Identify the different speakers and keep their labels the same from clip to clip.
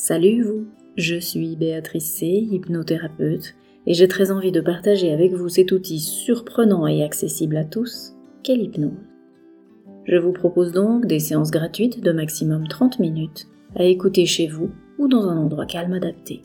Speaker 1: Salut vous, je suis Béatrice C, hypnothérapeute, et j'ai très envie de partager avec vous cet outil surprenant et accessible à tous qu'est l'hypnose. Je vous propose donc des séances gratuites de maximum 30 minutes à écouter chez vous ou dans un endroit calme adapté.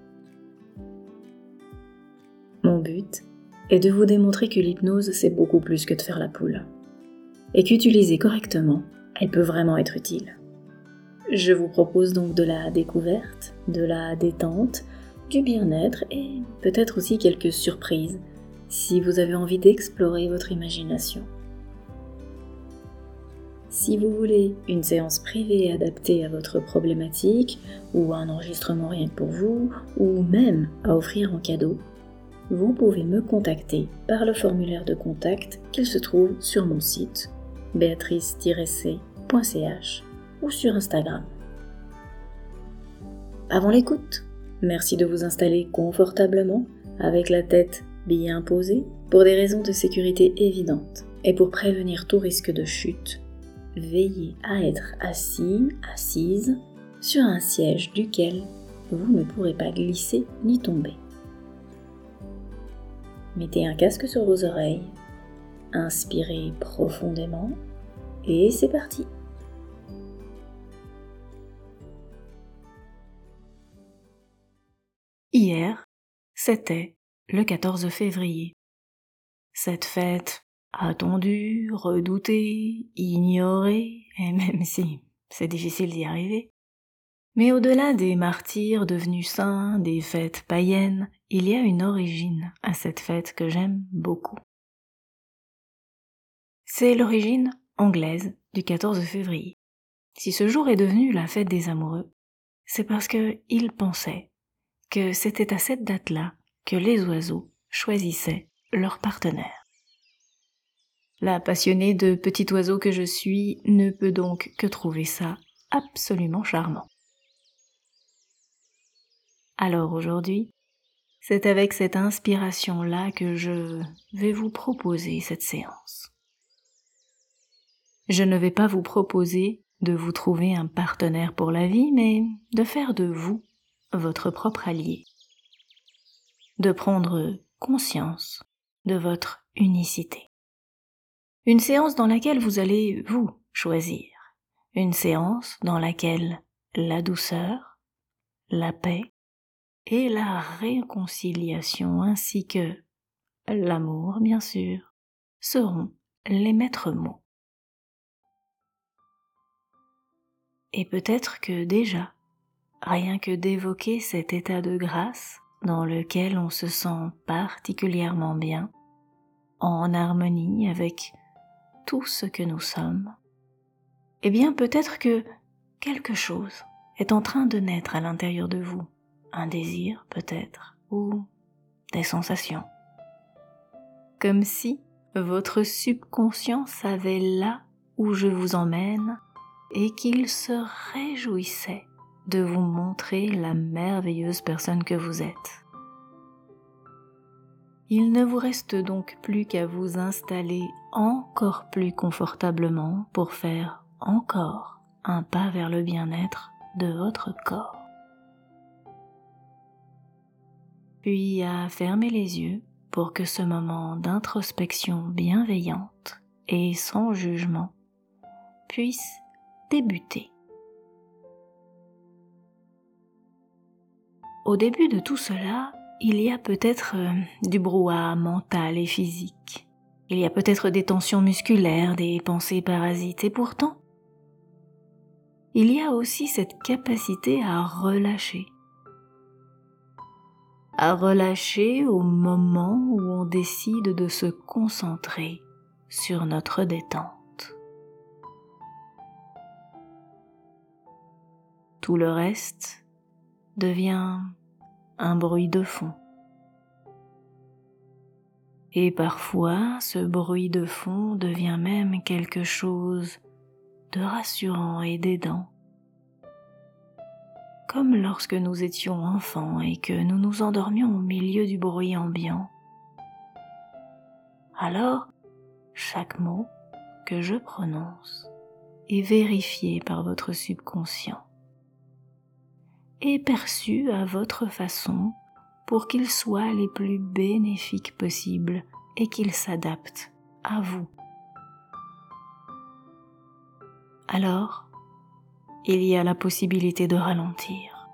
Speaker 1: Mon but est de vous démontrer que l'hypnose c'est beaucoup plus que de faire la poule, et qu'utilisée correctement, elle peut vraiment être utile. Je vous propose donc de la découverte, de la détente, du bien-être et peut-être aussi quelques surprises si vous avez envie d'explorer votre imagination. Si vous voulez une séance privée adaptée à votre problématique ou un enregistrement rien que pour vous ou même à offrir en cadeau, vous pouvez me contacter par le formulaire de contact qu'il se trouve sur mon site béatrice-c.ch ou sur Instagram. Avant l'écoute, merci de vous installer confortablement avec la tête bien posée pour des raisons de sécurité évidentes et pour prévenir tout risque de chute. Veillez à être assise sur un siège duquel vous ne pourrez pas glisser ni tomber. Mettez un casque sur vos oreilles, inspirez profondément et c'est parti.
Speaker 2: Hier, c'était le 14 février. Cette fête attendue, redoutée, ignorée, et même si c'est difficile d'y arriver. Mais au-delà des martyrs devenus saints, des fêtes païennes, il y a une origine à cette fête que j'aime beaucoup. C'est l'origine anglaise du 14 février. Si ce jour est devenu la fête des amoureux, c'est parce qu'ils pensaient que c'était à cette date-là que les oiseaux choisissaient leur partenaire. La passionnée de petits oiseaux que je suis ne peut donc que trouver ça absolument charmant. Alors aujourd'hui, c'est avec cette inspiration-là que je vais vous proposer cette séance. Je ne vais pas vous proposer de vous trouver un partenaire pour la vie, mais de faire de vous votre propre allié. De prendre conscience de votre unicité. Une séance dans laquelle vous allez vous choisir. Une séance dans laquelle la douceur, la paix et la réconciliation ainsi que l'amour, bien sûr, seront les maîtres mots. Et peut-être que déjà, rien que d'évoquer cet état de grâce dans lequel on se sent particulièrement bien, en harmonie avec tout ce que nous sommes, eh bien peut-être que quelque chose est en train de naître à l'intérieur de vous, un désir peut-être, ou des sensations. Comme si votre subconscient savait là où je vous emmène et qu'il se réjouissait de vous montrer la merveilleuse personne que vous êtes. Il ne vous reste donc plus qu'à vous installer encore plus confortablement pour faire encore un pas vers le bien-être de votre corps. Puis à fermer les yeux pour que ce moment d'introspection bienveillante et sans jugement puisse débuter. Au début de tout cela, il y a peut-être du brouhaha mental et physique. Il y a peut-être des tensions musculaires, des pensées parasites, et pourtant, il y a aussi cette capacité à relâcher. À relâcher au moment où on décide de se concentrer sur notre détente. Tout le reste devient un bruit de fond. Et parfois, ce bruit de fond devient même quelque chose de rassurant et d'aidant. Comme lorsque nous étions enfants et que nous nous endormions au milieu du bruit ambiant. Alors, chaque mot que je prononce est vérifié par votre subconscient. et perçus à votre façon pour qu'ils soient les plus bénéfiques possibles et qu'ils s'adaptent à vous. Alors, il y a la possibilité de ralentir.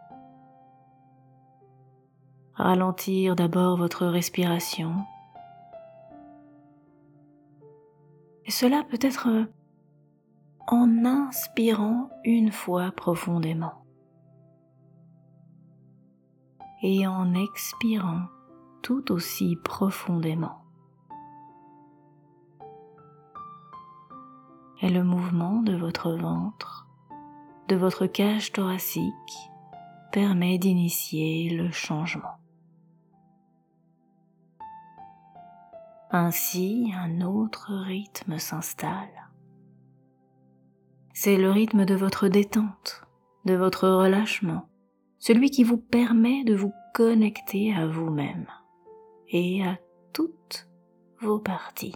Speaker 2: Ralentir d'abord votre respiration. Et cela peut être en inspirant une fois profondément et en expirant tout aussi profondément. Et le mouvement de votre ventre, de votre cage thoracique, permet d'initier le changement. Ainsi, un autre rythme s'installe. C'est le rythme de votre détente, de votre relâchement, celui qui vous permet de vous connecter à vous-même et à toutes vos parties.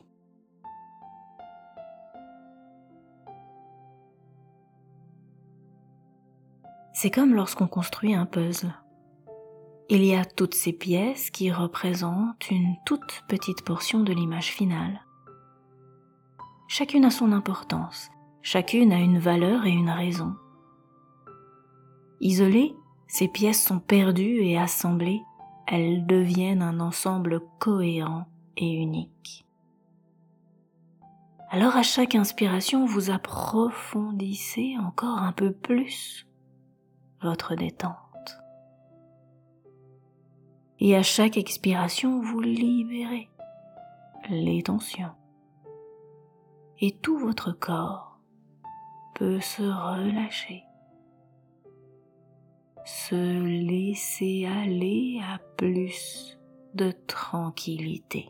Speaker 2: C'est comme lorsqu'on construit un puzzle. Il y a toutes ces pièces qui représentent une toute petite portion de l'image finale. Chacune a son importance, chacune a une valeur et une raison. Isolées, ces pièces sont perdues et assemblées, elles deviennent un ensemble cohérent et unique. Alors à chaque inspiration, vous approfondissez encore un peu plus votre détente. Et à chaque expiration, vous libérez les tensions. Et tout votre corps peut se relâcher, se laisser aller à plus de tranquillité.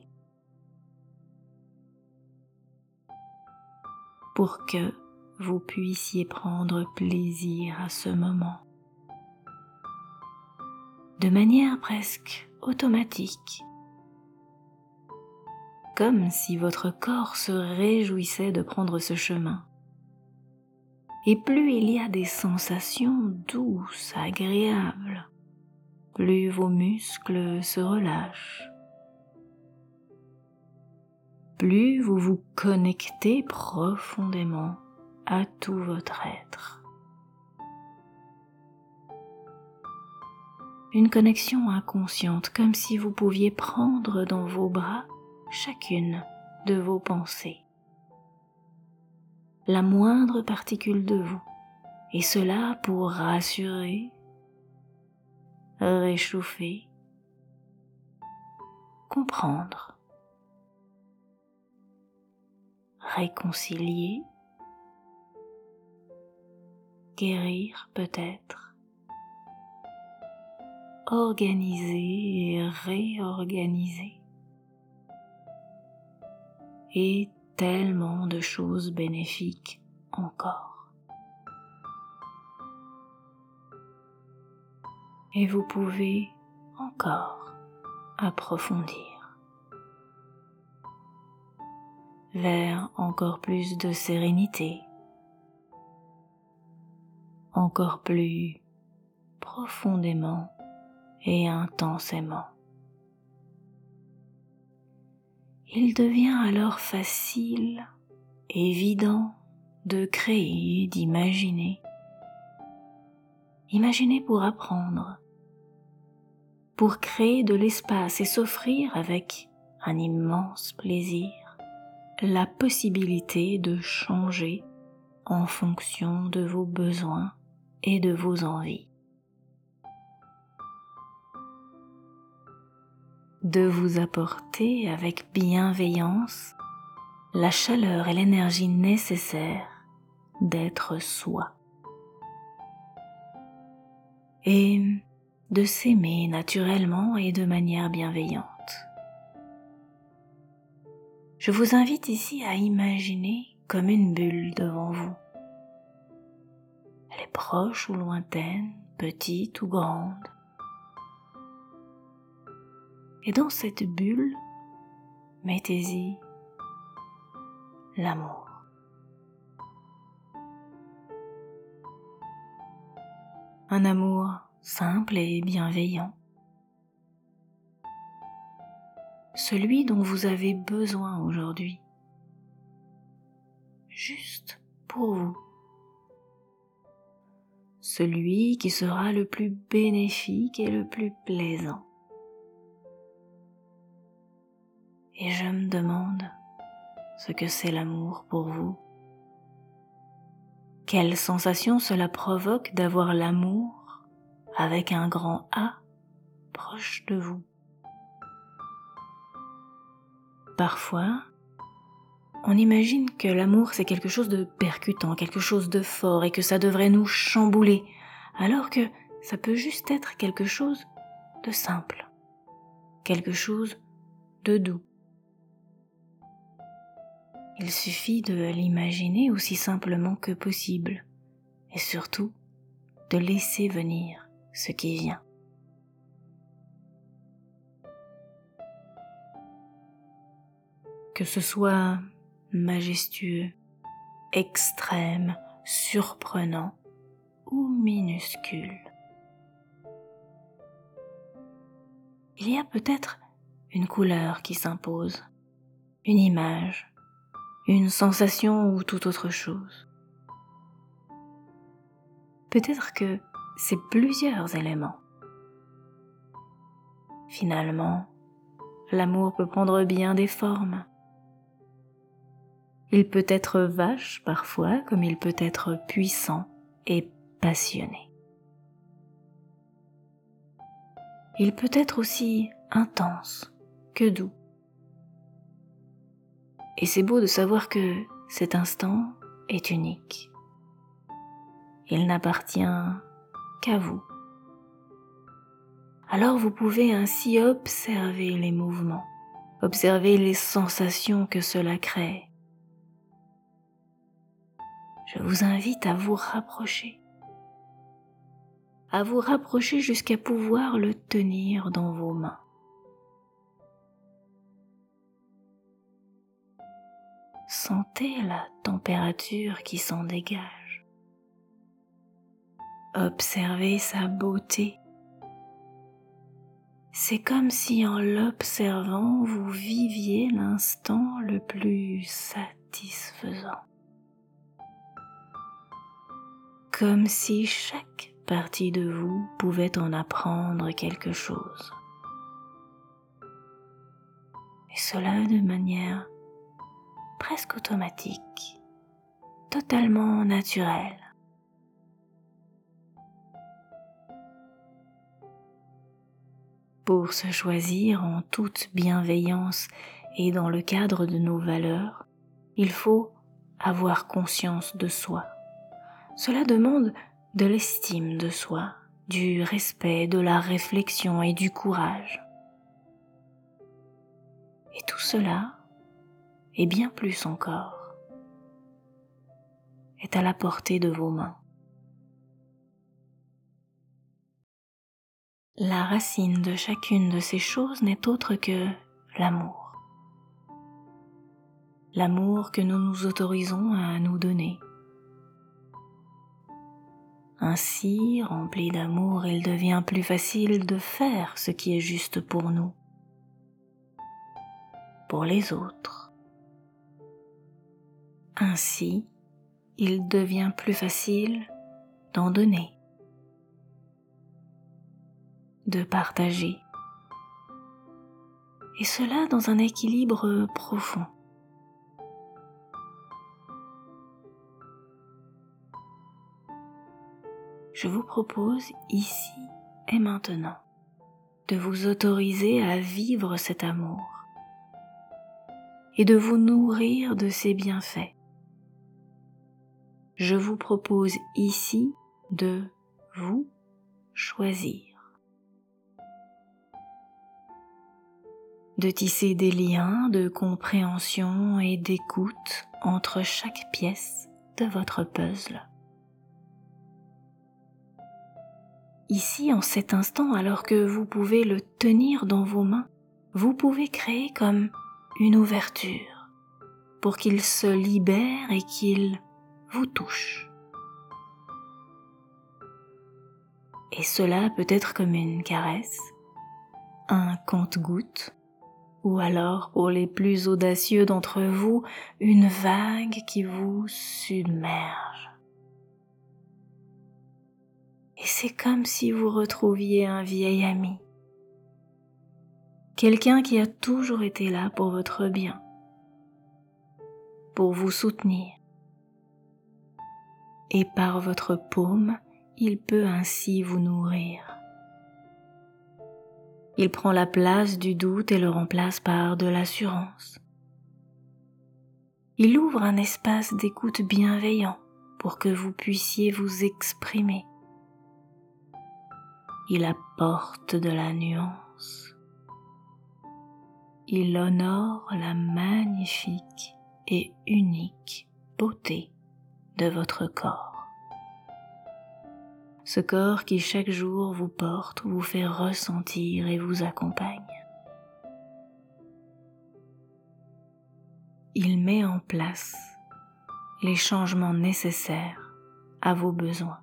Speaker 2: Pour que vous puissiez prendre plaisir à ce moment. De manière presque automatique, comme si votre corps se réjouissait de prendre ce chemin. Et plus il y a des sensations douces, agréables, plus vos muscles se relâchent, plus vous vous connectez profondément à tout votre être. Une connexion inconsciente, comme si vous pouviez prendre dans vos bras chacune de vos pensées, la moindre particule de vous, et cela pour rassurer, réchauffer, comprendre, réconcilier, guérir peut-être, organiser et réorganiser, et tellement de choses bénéfiques encore. Et vous pouvez encore approfondir vers encore plus de sérénité, encore plus profondément et intensément. Il devient alors facile, évident de créer, d'imaginer. Imaginer pour apprendre, pour créer de l'espace et s'offrir avec un immense plaisir la possibilité de changer en fonction de vos besoins et de vos envies. De vous apporter avec bienveillance la chaleur et l'énergie nécessaires d'être soi. Et de s'aimer naturellement et de manière bienveillante. Je vous invite ici à imaginer comme une bulle devant vous. Elle est proche ou lointaine, petite ou grande. Et dans cette bulle, mettez-y l'amour. un amour simple et bienveillant, celui dont vous avez besoin aujourd'hui, juste pour vous, celui qui sera le plus bénéfique et le plus plaisant. Et je me demande ce que c'est l'amour pour vous. Quelle sensation cela provoque d'avoir l'amour avec un grand A proche de vous. Parfois, on imagine que l'amour c'est quelque chose de percutant, quelque chose de fort et que ça devrait nous chambouler, alors que ça peut juste être quelque chose de simple, quelque chose de doux. Il suffit de l'imaginer aussi simplement que possible et surtout de laisser venir ce qui vient. Que ce soit majestueux, extrême, surprenant ou minuscule. Il y a peut-être une couleur qui s'impose, une image, une sensation ou toute autre chose. Peut-être que c'est plusieurs éléments. Finalement, l'amour peut prendre bien des formes. Il peut être vache parfois, comme il peut être puissant et passionné. Il peut être aussi intense que doux. Et c'est beau de savoir que cet instant est unique. Il n'appartient qu'à vous. Alors vous pouvez ainsi observer les mouvements, observer les sensations que cela crée. Je vous invite à vous rapprocher jusqu'à pouvoir le tenir dans vos mains. Sentez la température qui s'en dégage. Observez sa beauté. C'est comme si en l'observant, vous viviez l'instant le plus satisfaisant. Comme si chaque partie de vous pouvait en apprendre quelque chose. Et cela de manière presque automatique, totalement naturelle. Pour se choisir en toute bienveillance et dans le cadre de nos valeurs, il faut avoir conscience de soi. Cela demande de l'estime de soi, du respect, de la réflexion et du courage. Et tout cela, et bien plus encore, est à la portée de vos mains. La racine de chacune de ces choses n'est autre que l'amour. L'amour que nous nous autorisons à nous donner. Ainsi, rempli d'amour, il devient plus facile de faire ce qui est juste pour nous, pour les autres. Ainsi, il devient plus facile d'en donner, de partager, et cela dans un équilibre profond. Je vous propose ici et maintenant de vous autoriser à vivre cet amour et de vous nourrir de ses bienfaits. Je vous propose ici de vous choisir, de tisser des liens de compréhension et d'écoute entre chaque pièce de votre puzzle. Ici, en cet instant, alors que vous pouvez le tenir dans vos mains, vous pouvez créer comme une ouverture pour qu'il se libère et qu'il vous touche. Et cela peut être comme une caresse, un compte-gouttes, ou alors, pour les plus audacieux d'entre vous, une vague qui vous submerge. Et c'est comme si vous retrouviez un vieil ami, quelqu'un qui a toujours été là pour votre bien, pour vous soutenir. Et par votre paume, il peut ainsi vous nourrir. Il prend la place du doute et le remplace par de l'assurance. Il ouvre un espace d'écoute bienveillant pour que vous puissiez vous exprimer. Il apporte de la nuance. Il honore la magnifique et unique beauté de votre corps. Ce corps qui chaque jour vous porte, vous fait ressentir et vous accompagne. Il met en place les changements nécessaires à vos besoins.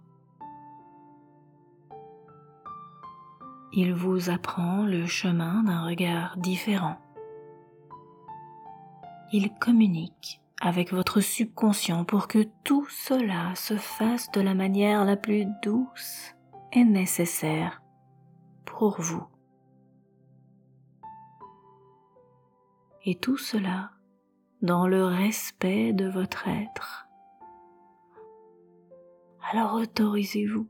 Speaker 2: Il vous apprend le chemin d'un regard différent. Il communique avec votre subconscient pour que tout cela se fasse de la manière la plus douce et nécessaire pour vous. Et tout cela dans le respect de votre être. Alors autorisez-vous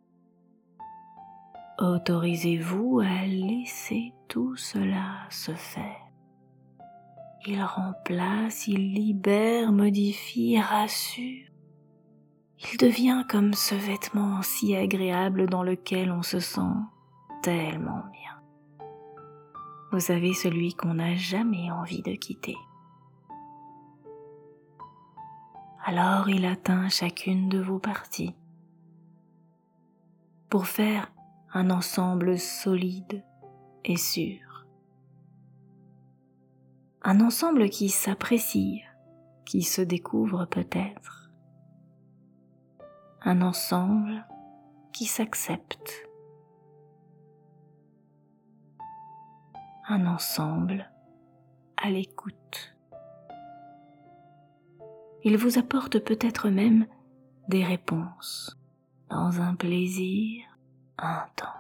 Speaker 2: à laisser tout cela se faire. Il remplace, il libère, modifie, rassure. Il devient comme ce vêtement si agréable dans lequel on se sent tellement bien. Vous savez, celui qu'on n'a jamais envie de quitter. Alors il atteint chacune de vos parties pour faire un ensemble solide et sûr. Un ensemble qui s'apprécie, qui se découvre peut-être. Un ensemble qui s'accepte. Un ensemble à l'écoute. Il vous apporte peut-être même des réponses dans un plaisir intense.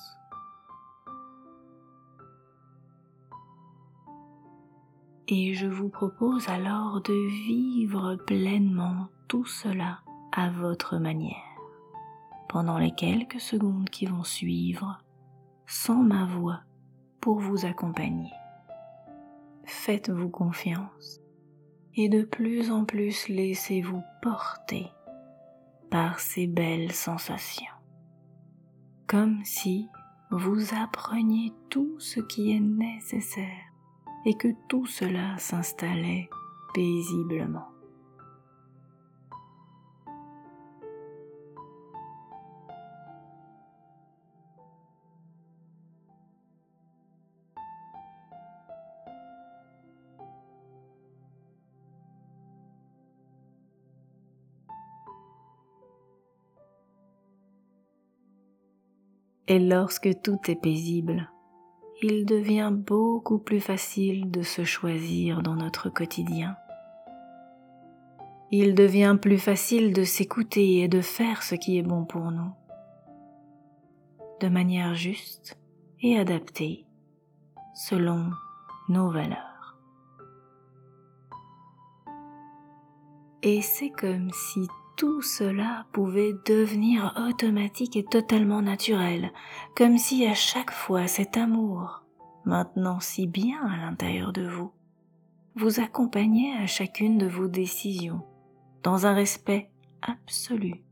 Speaker 2: Et je vous propose alors de vivre pleinement tout cela à votre manière, pendant les quelques secondes qui vont suivre, sans ma voix pour vous accompagner. Faites-vous confiance et de plus en plus laissez-vous porter par ces belles sensations, comme si vous appreniez tout ce qui est nécessaire et que tout cela s'installait paisiblement. Et lorsque tout est paisible, il devient beaucoup plus facile de se choisir dans notre quotidien. Il devient plus facile de s'écouter et de faire ce qui est bon pour nous, de manière juste et adaptée selon nos valeurs. Et c'est comme si tout cela pouvait devenir automatique et totalement naturel, comme si à chaque fois cet amour, maintenant si bien à l'intérieur de vous, vous accompagnait à chacune de vos décisions, dans un respect absolu.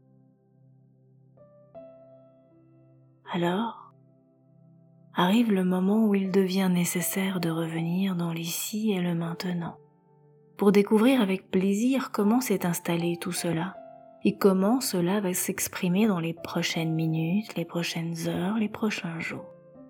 Speaker 2: Alors, arrive le moment où il devient nécessaire de revenir dans l'ici et le maintenant, pour découvrir avec plaisir comment s'est installé tout cela et comment cela va s'exprimer dans les prochaines minutes, les prochaines heures, les prochains jours.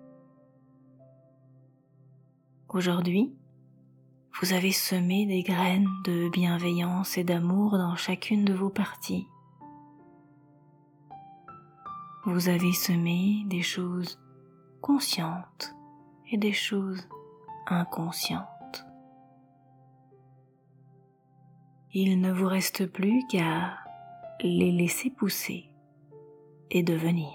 Speaker 2: Aujourd'hui, vous avez semé des graines de bienveillance et d'amour dans chacune de vos parties. vous avez semé des choses conscientes et des choses inconscientes. Il ne vous reste plus qu'à les laisser pousser et devenir.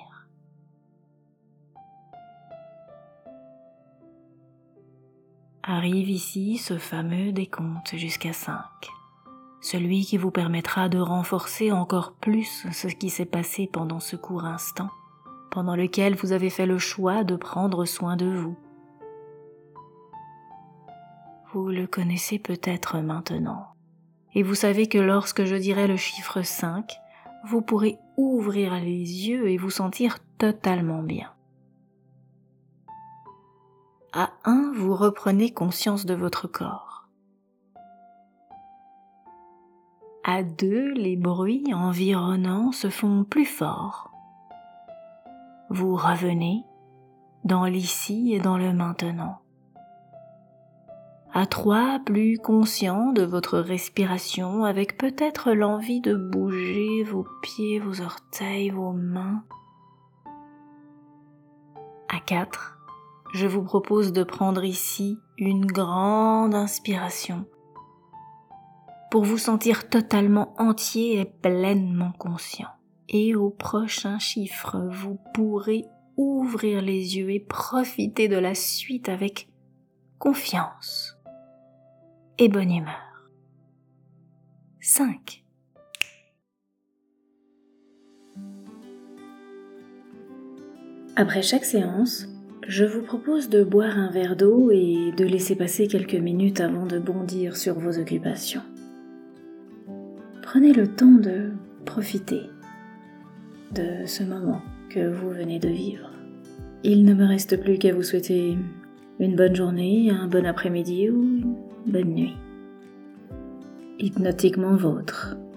Speaker 2: Arrive ici ce fameux décompte jusqu'à 5, celui qui vous permettra de renforcer encore plus ce qui s'est passé pendant ce court instant, pendant lequel vous avez fait le choix de prendre soin de vous. Vous le connaissez peut-être maintenant, et vous savez que lorsque je dirai le chiffre 5, vous pourrez ouvrir les yeux et vous sentir totalement bien. À 1, vous reprenez conscience de votre corps. À 2, les bruits environnants se font plus forts. Vous revenez dans l'ici et dans le maintenant. À 3, plus conscient de votre respiration avec peut-être l'envie de bouger vos pieds, vos orteils, vos mains. À 4, je vous propose de prendre ici une grande inspiration pour vous sentir totalement entier et pleinement conscient. Et au prochain chiffre, vous pourrez ouvrir les yeux et profiter de la suite avec confiance et bonne humeur. 5.
Speaker 1: Après chaque séance, je vous propose de boire un verre d'eau et de laisser passer quelques minutes avant de bondir sur vos occupations. Prenez le temps de profiter de ce moment que vous venez de vivre. Il ne me reste plus qu'à vous souhaiter une bonne journée, un bon après-midi ou une bonne nuit. Hypnotiquement vôtre.